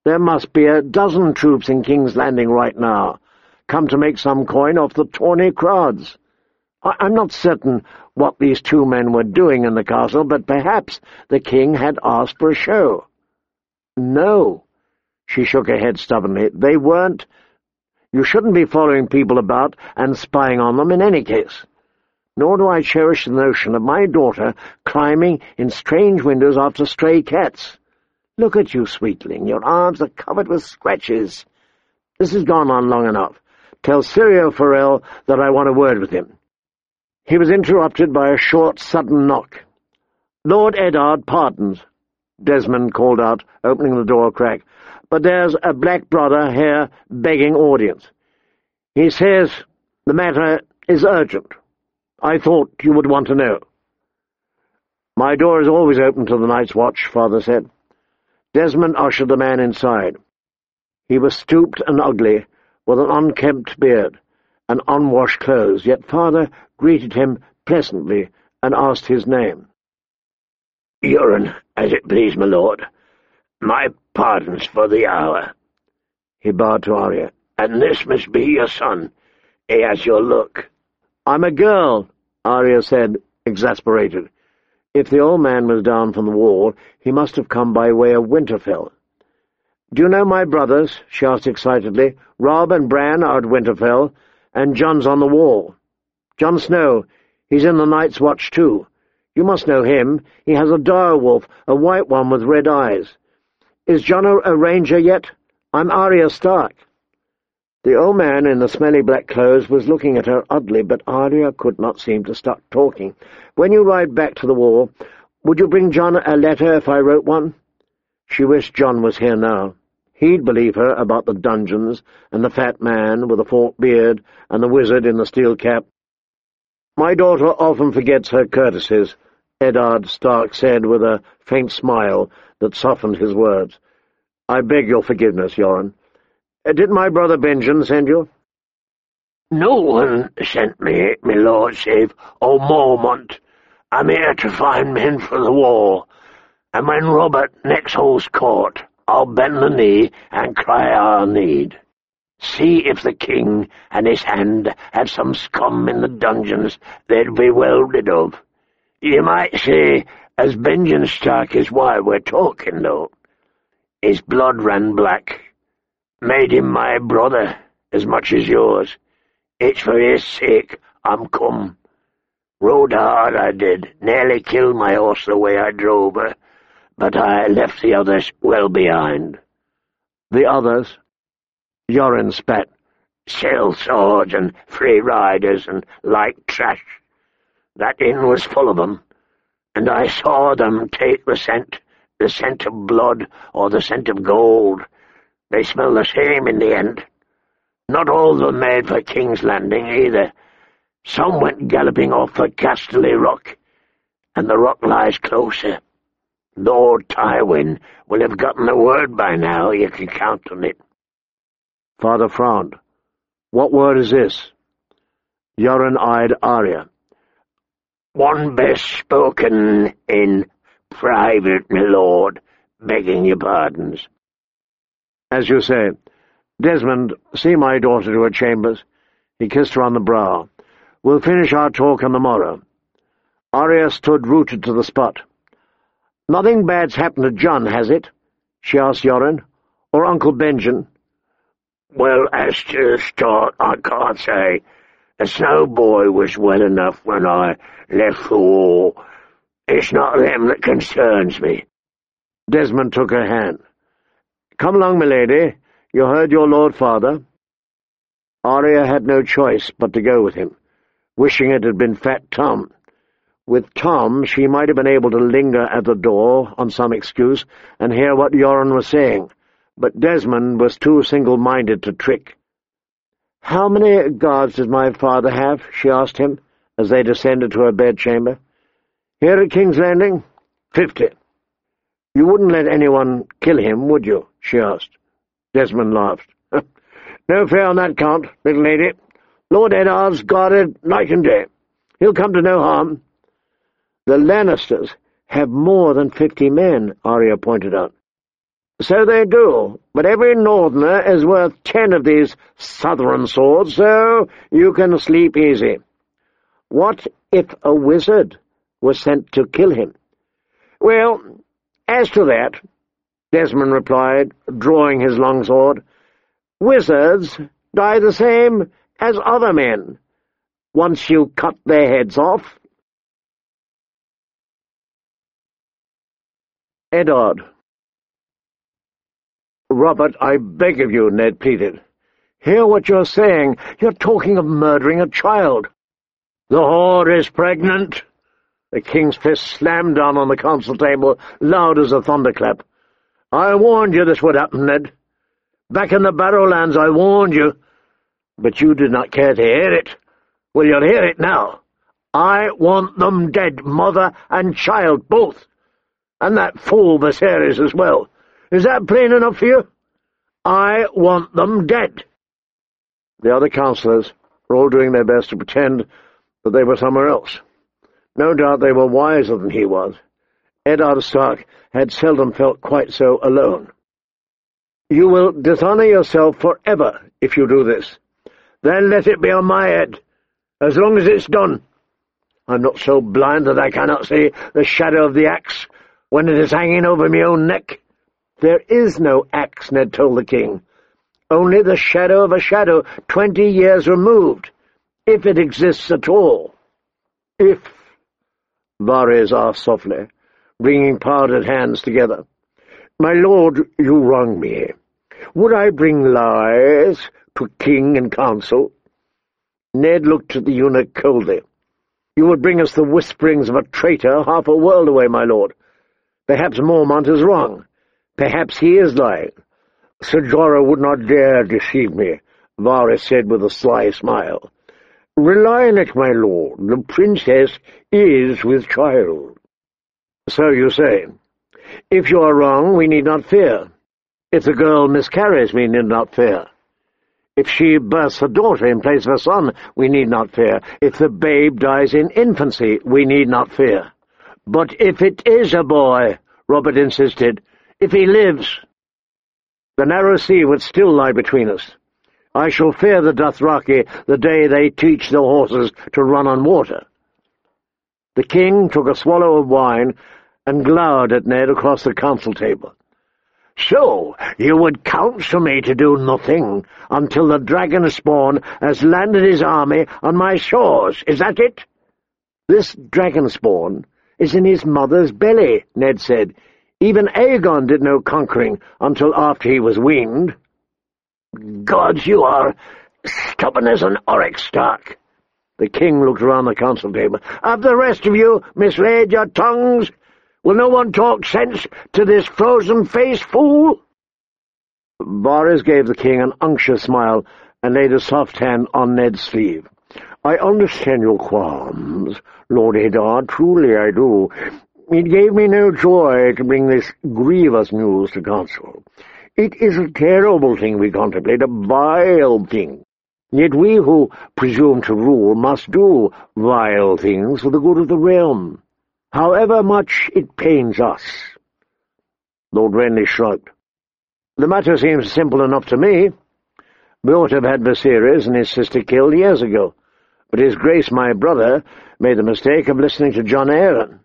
There must be a dozen troops in King's Landing right now, come to make some coin off the tawny crowds. I'm not certain what these two men were doing in the castle, but perhaps the king had asked for a show. No, she shook her head stubbornly. They weren't. You shouldn't be following people about and spying on them in any case. Nor do I cherish the notion of my daughter climbing in strange windows after stray cats. Look at you, sweetling. Your arms are covered with scratches. This has gone on long enough. Tell Sirio Farrell that I want a word with him. He was interrupted by a short, sudden knock. "Lord Eddard pardons," Desmond called out, opening the door a crack, "but there's a black brother here begging audience. He says the matter is urgent. I thought you would want to know." "My door is always open to the Night's Watch," Father said. Desmond ushered the man inside. He was stooped and ugly, with an unkempt beard and unwashed clothes, yet Father greeted him pleasantly and asked his name. "Yoren, as it please, my lord. My pardons for the hour." He bowed to Arya. "And this must be your son. He has your look." "I'm a girl," Arya said, exasperated. If the old man was down from the wall, he must have come by way of Winterfell. "Do you know my brothers?" she asked excitedly. "Robb and Bran are at Winterfell, and Jon's on the wall. Jon Snow, he's in the Night's Watch too. You must know him. He has a direwolf, a white one with red eyes. Is Jon a ranger yet? I'm Arya Stark." The old man in the smelly black clothes was looking at her oddly, but Arya could not seem to stop talking. "When you ride back to the wall, would you bring Jon a letter if I wrote one?" She wished Jon was here now. He'd believe her about the dungeons, and the fat man with the forked beard, and the wizard in the steel cap. "My daughter often forgets her courtesies," Eddard Stark said with a faint smile that softened his words. "I beg your forgiveness, Yoren. Did my brother Benjen send you?" "No one sent me, my lord, save O'Mormont. I'm here to find men for the war, and when Robert next holds court, I'll bend the knee and cry our need. See if the king and his hand had some scum in the dungeons they'd be well rid of. You might say, as Benjen Stark is why we're talking, though. His blood ran black. Made him my brother, as much as yours. It's for his sake I'm come. Rode hard I did, nearly killed my horse the way I drove her, but I left the others well behind." "The others?" Yoren spat. "Sell swords and free riders and like trash. That inn was full of them, and I saw them take the scent of blood or the scent of gold. They smell the same in the end. Not all of them made for King's Landing, either. Some went galloping off for Casterly Rock, and the rock lies closer. Lord Tywin will have gotten the word by now, you can count on it." Father frowned. "What word is this?" Yoren eyed Arya. "One best spoken in private, my lord, begging your pardons." "As you say. Desmond, see my daughter to her chambers." He kissed her on the brow. "We'll finish our talk on the morrow." Arya stood rooted to the spot. "Nothing bad's happened to Jon, has it?" she asked Yoren. "Or Uncle Benjen?" "Well, as to the start, I can't say. The Snow Boy was well enough when I left the war. It's not them that concerns me." Desmond took her hand. "Come along, milady. You heard your Lord Father." Arya had no choice but to go with him, wishing it had been Fat Tom. With Tom, she might have been able to linger at the door on some excuse and hear what Yoren was saying, but Desmond was too single-minded to trick. "How many guards does my father have?" she asked him, as they descended to her bedchamber. "Here at King's Landing? 50. "You wouldn't let anyone kill him, would you?" she asked. Desmond laughed. "No fear on that count, little lady. Lord Eddard's guarded night and day. He'll come to no harm." "The Lannisters have more than 50 men," Arya pointed out. So they do, but every northerner is worth 10 of these southern swords, so you can sleep easy. What if a wizard was sent to kill him? Well, as to that, Desmond replied, drawing his long sword, wizards die the same as other men, once you cut their heads off. Eddard. Robert, I beg of you, Ned pleaded. Hear what you're saying. You're talking of murdering a child. The whore is pregnant. The king's fist slammed down on the council table, loud as a thunderclap. I warned you this would happen, Ned. Back in the Barrowlands I warned you, but you did not care to hear it. Well, you'll hear it now. I want them dead, mother and child, both. And that fool Viserys as well. Is that plain enough for you? I want them dead. The other councillors were all doing their best to pretend that they were somewhere else. No doubt they were wiser than he was. Eddard Stark had seldom felt quite so alone. You will dishonour yourself forever if you do this. Then let it be on my head, as long as it's done. I'm not so blind that I cannot see the shadow of the axe when it is hanging over my own neck. There is no axe, Ned told the king. Only the shadow of a shadow 20 years removed, if it exists at all. If, Varys asked softly, bringing powdered hands together. My lord, you wrong me. Would I bring lies to king and council? Ned looked at the eunuch coldly. You would bring us the whisperings of a traitor half a world away, my lord. Perhaps Mormont is wrong. Perhaps he is lying. Sir Jorah would not dare deceive me, Varys said with a sly smile. Rely on it, my lord. The princess is with child. So you say. If you are wrong, we need not fear. If the girl miscarries, we need not fear. If she births a daughter in place of a son, we need not fear. If the babe dies in infancy, we need not fear. But if it is a boy, Robert insisted, if he lives, the narrow sea would still lie between us. I shall fear the Dothraki the day they teach the horses to run on water. The king took a swallow of wine and glowered at Ned across the council table. So, you would counsel me to do nothing until the dragon spawn has landed his army on my shores, is that it? This dragon spawn is in his mother's belly, Ned said. Even Aegon did no conquering until after he was weaned. Gods, you are stubborn as an oryx, Stark. The king looked around the council table. Have the rest of you mislaid your tongues? Will no one talk sense to this frozen-faced fool? Varys gave the king an unctuous smile and laid a soft hand on Ned's sleeve. I understand your qualms, Lord Eddard, truly I do. It gave me no joy to bring this grievous news to council. It is a terrible thing we contemplate, a vile thing. Yet we who presume to rule must do vile things for the good of the realm, however much it pains us. Lord Renly shrugged. The matter seems simple enough to me. We ought to have had Viserys and his sister killed years ago, but his grace, my brother, made the mistake of listening to Jon Arryn.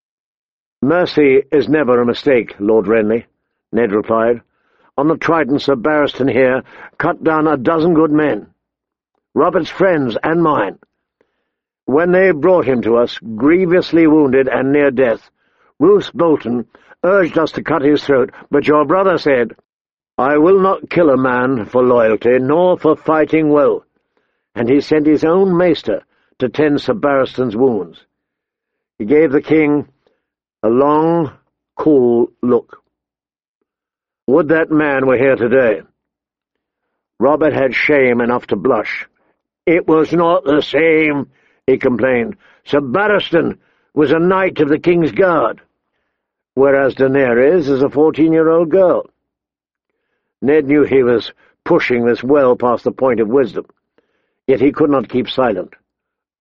Mercy is never a mistake, Lord Renly, Ned replied. On the Trident, Sir Barristan here cut down 12 good men, Robert's friends and mine. When they brought him to us, grievously wounded and near death, Roose Bolton urged us to cut his throat, but your brother said, I will not kill a man for loyalty, nor for fighting well, and he sent his own maester to tend Sir Barristan's wounds. He gave the king a long, cool look. Would that man were here today. Robert had shame enough to blush. It was not the same, he complained. Sir Barristan was a knight of the King's Guard, whereas Daenerys is a 14-year-old girl. Ned knew he was pushing this well past the point of wisdom, yet he could not keep silent.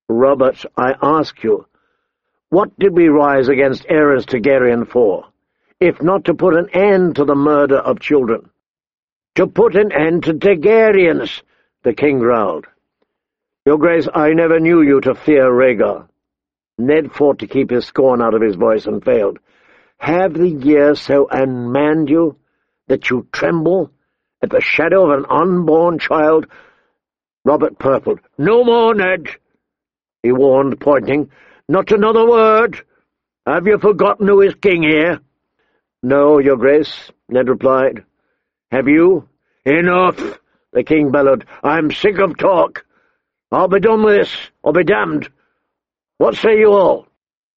Robert, I ask you, what did we rise against Aerys Targaryen for? if not to put an end to the murder of children? To put an end to Targaryens, the king growled. Your Grace, I never knew you to fear Rhaegar. Ned fought to keep his scorn out of his voice and failed. Have the years so unmanned you that you tremble at the shadow of an unborn child? Robert purpled. No more, Ned, he warned, pointing. Not another word. Have you forgotten who is king here? No, Your Grace, Ned replied. Have you? Enough, the king bellowed. I'm sick of talk. I'll be done with this, or be damned. What say you all?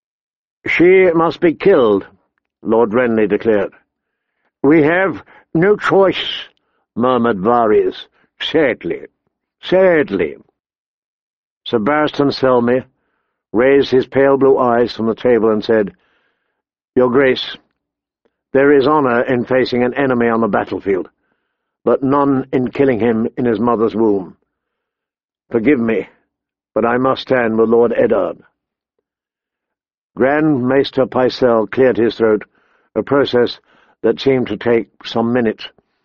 She must be killed, Lord Renly declared. We have no choice, murmured Varys. Sadly, sadly. Sir Barristan Selmy raised his pale blue eyes from the table and said, Your Grace, there is honour in facing an enemy on the battlefield, but none in killing him in his mother's womb. Forgive me, but I must stand with Lord Eddard. Grand Maester Pycelle cleared his throat, a process that seemed to take some minutes.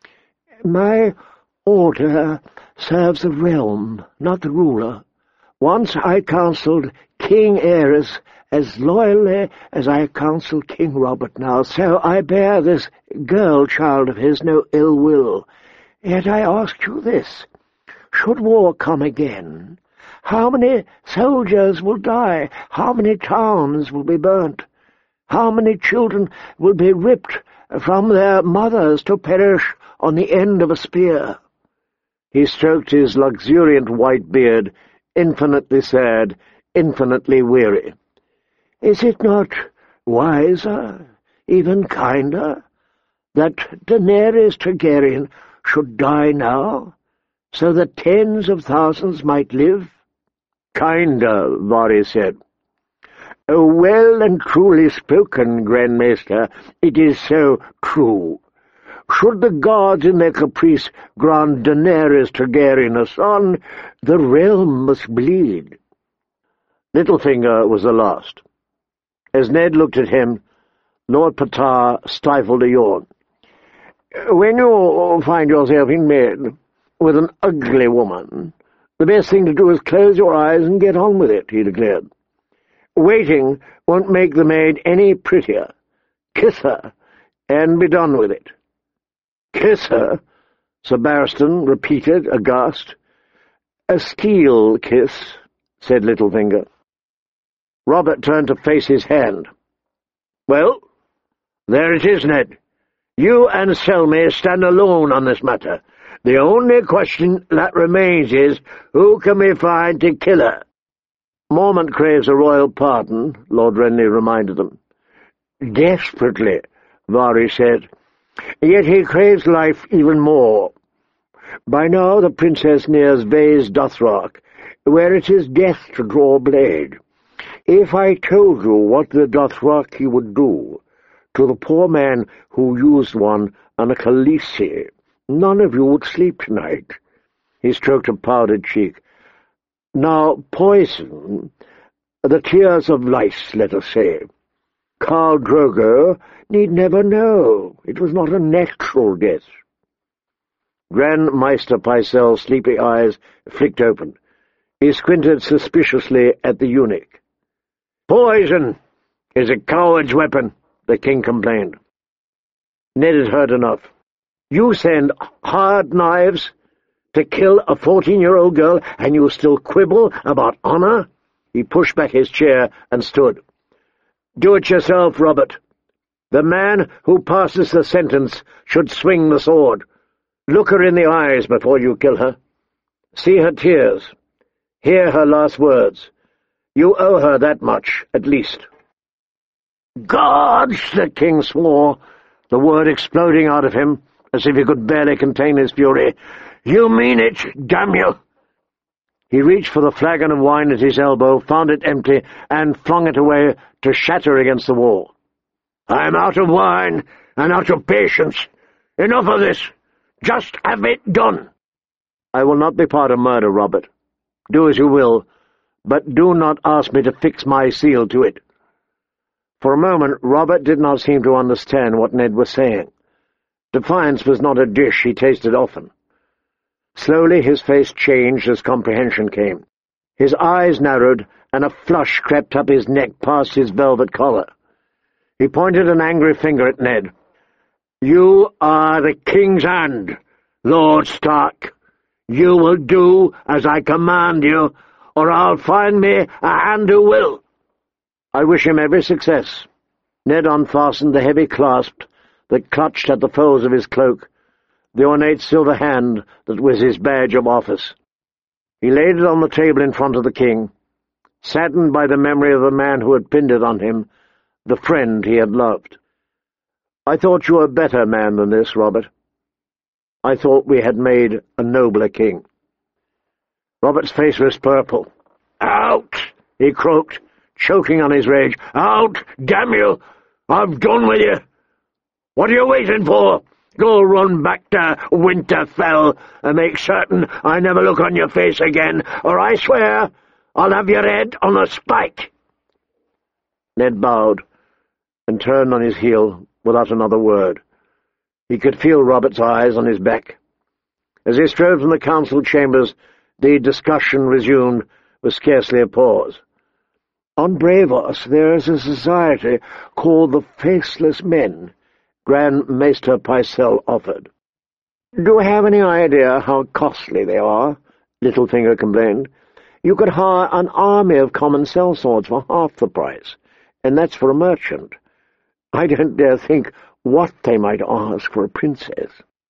My order serves the realm, not the ruler. Once I counselled King Aerys as loyally as I counsel King Robert now, so I bear this girl-child of his no ill will. Yet I ask you this, should war come again, how many soldiers will die? How many towns will be burnt? How many children will be ripped from their mothers to perish on the end of a spear? He stroked his luxuriant white beard, infinitely sad, infinitely weary. Is it not wiser, even kinder, that Daenerys Targaryen should die now, so that tens of thousands might live? Kinder, Varys said. Oh, well and truly spoken, Grand Maester. It is so true. Should the gods in their caprice grant Daenerys Targaryen a son, the realm must bleed. Littlefinger was the last. As Ned looked at him, Lord Patar stifled a yawn. When you find yourself in bed with an ugly woman, the best thing to do is close your eyes and get on with it, he declared. Waiting won't make the maid any prettier. Kiss her, and be done with it. Kiss her, Sir Barristan repeated, aghast. A steel kiss, said Littlefinger. Robert turned to face his hand. Well, there it is, Ned. You and Selmy stand alone on this matter. The only question that remains is, who can we find to kill her? Mormont craves a royal pardon, Lord Renly reminded them. Desperately, Varys said. Yet he craves life even more. By now the princess nears Vaes Dothrak, where it is death to draw a blade. If I told you what the Dothraki would do to the poor man who used one on a Khaleesi, none of you would sleep tonight. He stroked a powdered cheek. Now, poison, the tears of lice, let us say. Khal Drogo need never know. It was not a natural death. Grand Maester Pycelle's sleepy eyes flicked open. He squinted suspiciously at the eunuch. Poison is a coward's weapon, the king complained. Ned had heard enough. You send hard knives to kill a 14-year-old girl, and you still quibble about honor? He pushed back his chair and stood. Do it yourself, Robert. The man who passes the sentence should swing the sword. Look her in the eyes before you kill her. See her tears. Hear her last words. You owe her that much, at least. Gods, the king swore, the word exploding out of him, as if he could barely contain his fury. You mean it, damn you! He reached for the flagon of wine at his elbow, found it empty, and flung it away to shatter against the wall. I'm out of wine and out of patience. Enough of this. Just have it done. I will not be part of murder, Robert. Do as you will, but do not ask me to fix my seal to it. For a moment, Robert did not seem to understand what Ned was saying. Defiance was not a dish he tasted often. Slowly his face changed as comprehension came. His eyes narrowed, and a flush crept up his neck past his velvet collar. He pointed an angry finger at Ned. "You are the King's hand, Lord Stark. You will do as I command you, or I'll find me a hand who will." "I wish him every success." Ned unfastened the heavy clasp that clutched at the folds of his cloak, the ornate silver hand that was his badge of office. He laid it on the table in front of the king, saddened by the memory of the man who had pinned it on him, the friend he had loved. "I thought you a better man than this, Robert. I thought we had made a nobler king." Robert's face was purple. "Out!" he croaked, choking on his rage. "Out, damn you! I've done with you! What are you waiting for? Go run back to Winterfell and make certain I never look on your face again, or I swear I'll have your head on a spike." Ned bowed and turned on his heel without another word. He could feel Robert's eyes on his back. As he strode from the council chambers, the discussion resumed with scarcely a pause. "On Braavos there is a society called the Faceless Men," Grand Maester Pycelle offered. "Do you have any idea how costly they are?" Littlefinger complained. "You could hire an army of common sellswords for half the price, and that's for a merchant. I don't dare think what they might ask for a princess."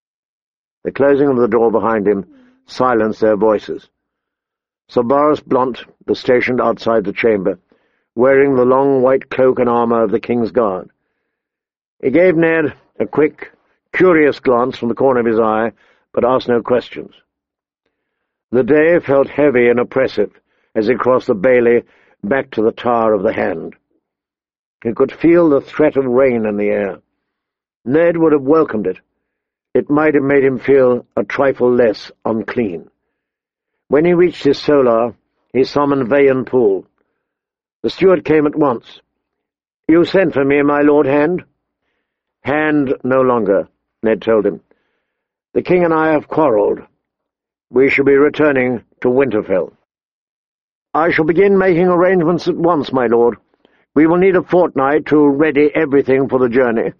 The closing of the door behind him silenced their voices. Sir Boris Blount was stationed outside the chamber, wearing the long white cloak and armour of the King's Guard. He gave Ned a quick, curious glance from the corner of his eye, but asked no questions. The day felt heavy and oppressive as he crossed the bailey back to the Tower of the Hand. He could feel the threat of rain in the air. Ned would have welcomed it. It might have made him feel a trifle less unclean. When he reached his solar, he summoned Vayan Poole. The steward came at once. "You sent for me, my Lord Hand?" "Hand no longer," Ned told him. "The king and I have quarrelled. We shall be returning to Winterfell." "I shall begin making arrangements at once, my lord. We will need a fortnight to ready everything for the journey."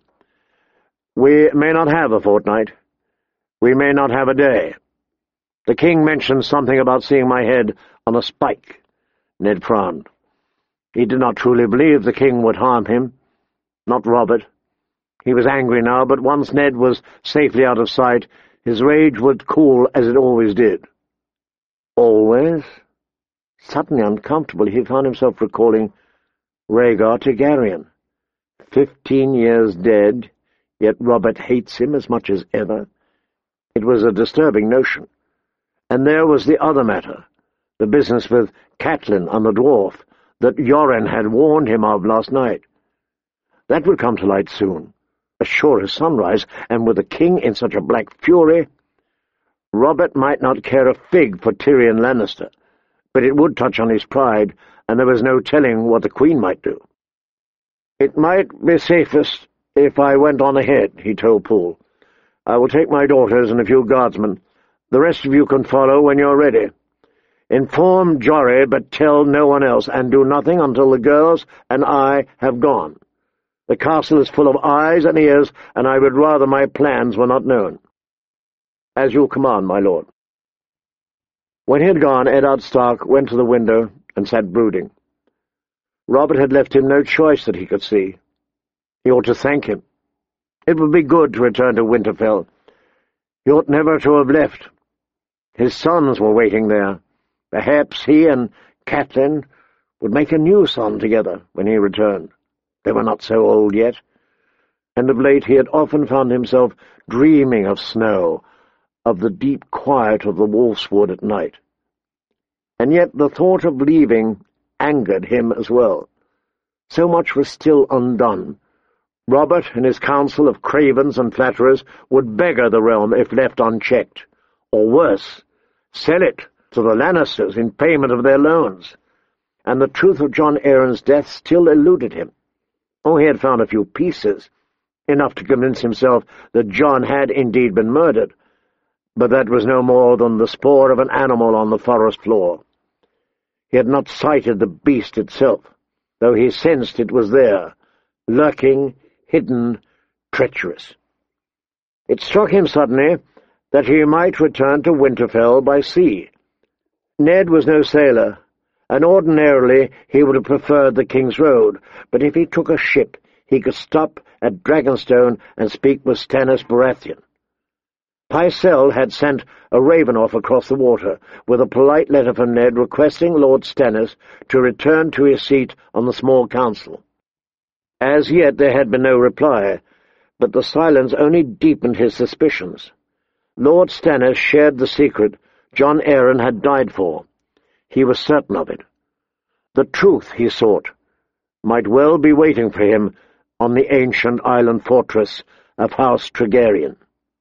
"We may not have a fortnight. We may not have a day. The king mentioned something about seeing my head on a spike." Ned frowned. He did not truly believe the king would harm him. Not Robert. He was angry now, but once Ned was safely out of sight, his rage would cool as it always did. Always? Suddenly uncomfortable, he found himself recalling Rhaegar Targaryen. 15 years dead, yet Robert hates him as much as ever. It was a disturbing notion. And there was the other matter, the business with Catelyn and the dwarf that Yoren had warned him of last night. That would come to light soon, as sure as sunrise, and with the king in such a black fury. Robert might not care a fig for Tyrion Lannister, but it would touch on his pride, and there was no telling what the Queen might do. "It might be safest if I went on ahead," he told Poole. "I will take my daughters and a few guardsmen. The rest of you can follow when you're ready. Inform Jory, but tell no one else, and do nothing until the girls and I have gone. The castle is full of eyes and ears, and I would rather my plans were not known." "As you command, my lord." When he had gone, Eddard Stark went to the window and sat brooding. Robert had left him no choice that he could see. He ought to thank him. It would be good to return to Winterfell. He ought never to have left. His sons were waiting there. Perhaps he and Catelyn would make a new son together when he returned. They were not so old yet. And of late he had often found himself dreaming of snow, of the deep quiet of the Wolfswood at night. And yet the thought of leaving angered him as well. So much was still undone. Robert and his council of cravens and flatterers would beggar the realm if left unchecked, or worse, sell it to the Lannisters in payment of their loans. And the truth of Jon Arryn's death still eluded him. Oh, he had found a few pieces, enough to convince himself that John had indeed been murdered, but that was no more than the spoor of an animal on the forest floor. He had not sighted the beast itself, though he sensed it was there, lurking, hidden, treacherous. It struck him suddenly that he might return to Winterfell by sea. Ned was no sailor, and ordinarily he would have preferred the King's Road, but if he took a ship, he could stop at Dragonstone and speak with Stannis Baratheon. Pycelle had sent a raven off across the water, with a polite letter from Ned requesting Lord Stannis to return to his seat on the small council. As yet there had been no reply, but the silence only deepened his suspicions. Lord Stannis shared the secret Jon Arryn had died for. He was certain of it. The truth, he sought, might well be waiting for him on the ancient island fortress of House Targaryen.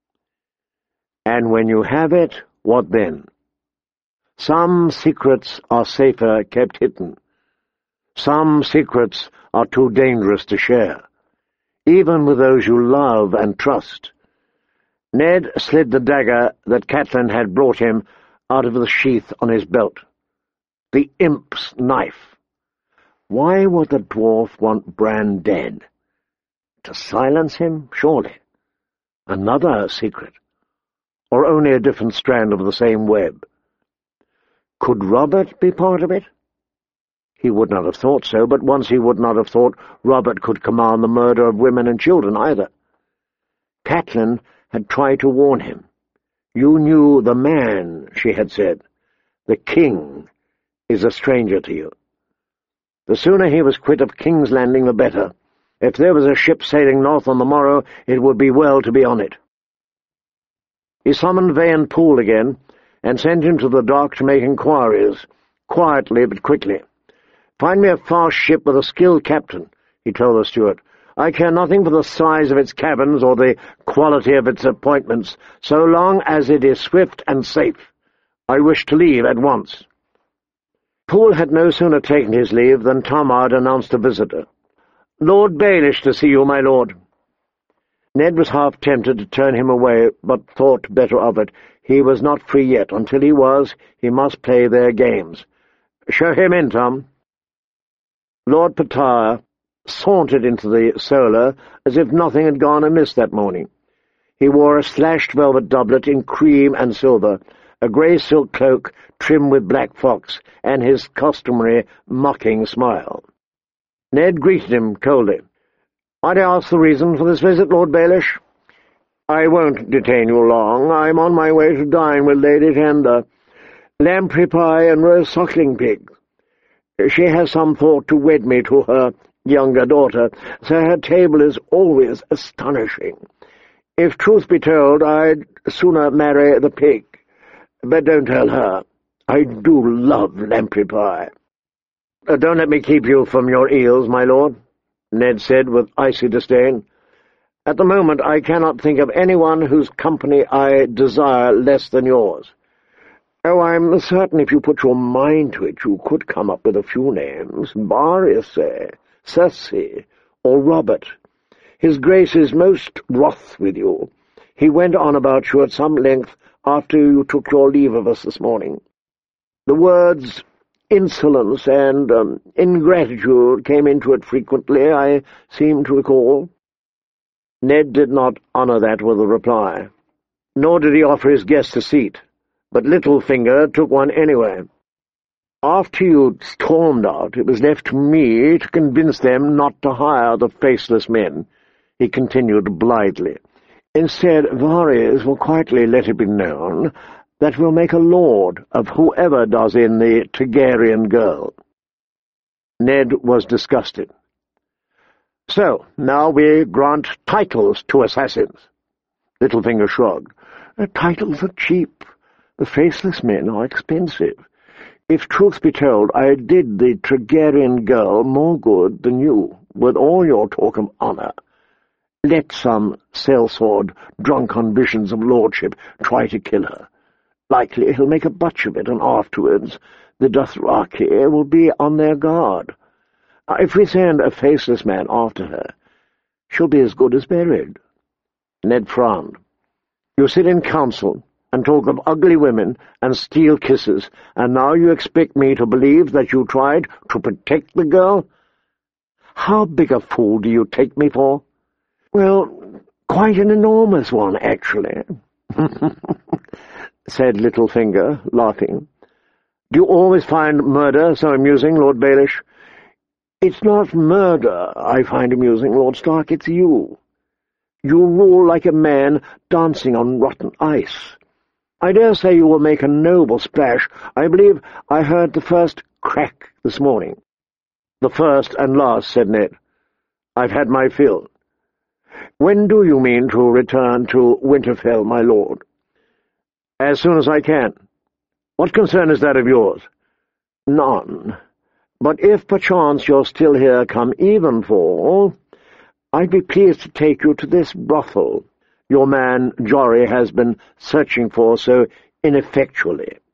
And when you have it, what then? Some secrets are safer kept hidden. Some secrets are too dangerous to share, even with those you love and trust. Ned slid the dagger that Catelyn had brought him out of the sheath on his belt. The imp's knife. Why would the dwarf want Bran dead? To silence him, surely. Another secret. Or only a different strand of the same web. Could Robert be part of it? He would not have thought so, but once he would not have thought Robert could command the murder of women and children either. Catelyn had tried to warn him. You knew the man, she had said. The king is a stranger to you. The sooner he was quit of King's Landing, the better. If there was a ship sailing north on the morrow, it would be well to be on it. He summoned Vayan Poole again, and sent him to the dock to make inquiries, quietly but quickly. "Find me a fast ship with a skilled captain," he told the steward. "I care nothing for the size of its cabins or the quality of its appointments, so long as it is swift and safe. I wish to leave at once." Poole had no sooner taken his leave than Tomard announced a visitor. "Lord Baelish to see you, my lord." Ned was half tempted to turn him away, but thought better of it. He was not free yet. Until he was, he must play their games. "Show him in, Tom." Lord Pattaya sauntered into the solar as if nothing had gone amiss that morning. He wore a slashed velvet doublet in cream and silver, a grey silk cloak trimmed with black fox, and his customary mocking smile. Ned greeted him coldly. "Might I ask the reason for this visit, Lord Baelish?" "I won't detain you long. I'm on my way to dine with Lady Tenda. Lamprey pie and roast suckling pigs. She has some thought to wed me to her younger daughter, so her table is always astonishing. If truth be told, I'd sooner marry the pig. But don't tell her. I do love lamprey pie." "Don't let me keep you from your eels, my lord," Ned said with icy disdain. "At the moment I cannot think of anyone whose company I desire less than yours." "Oh, I'm certain if you put your mind to it you could come up with a few names. Varys, say, Cersei, or Robert. His Grace is most wroth with you. He went on about you at some length after you took your leave of us this morning. The words insolence and ingratitude came into it frequently, I seem to recall." Ned did not honour that with a reply, nor did he offer his guest a seat, but Littlefinger took one anyway. "After you'd stormed out, it was left to me to convince them not to hire the faceless men," he continued blithely. "Instead, Varys will quietly let it be known that we'll make a lord of whoever does in the Targaryen girl." Ned was disgusted. "So, now we grant titles to assassins." Littlefinger shrugged. "Titles are cheap. The faceless men are expensive. If truth be told, I did the Targaryen girl more good than you, with all your talk of honour. Let some sellsword, drunk on visions of lordship, try to kill her. Likely he'll make a butch of it, and afterwards the Dothraki will be on their guard. If we send a faceless man after her, she'll be as good as buried." Ned frowned. "You sit in council and talk of ugly women and steal kisses, and now you expect me to believe that you tried to protect the girl? How big a fool do you take me for?" "Well, quite an enormous one, actually," said Littlefinger, laughing. "Do you always find murder so amusing, Lord Baelish?" "It's not murder I find amusing, Lord Stark, it's you. You rule like a man dancing on rotten ice. I dare say you will make a noble splash. I believe I heard the first crack this morning." "The first and last," said Ned. "I've had my fill." "When do you mean to return to Winterfell, my lord?" "As soon as I can. What concern is that of yours?" "None. But if perchance you're still here come evenfall, I'd be pleased to take you to this brothel your man Jory has been searching for so ineffectually."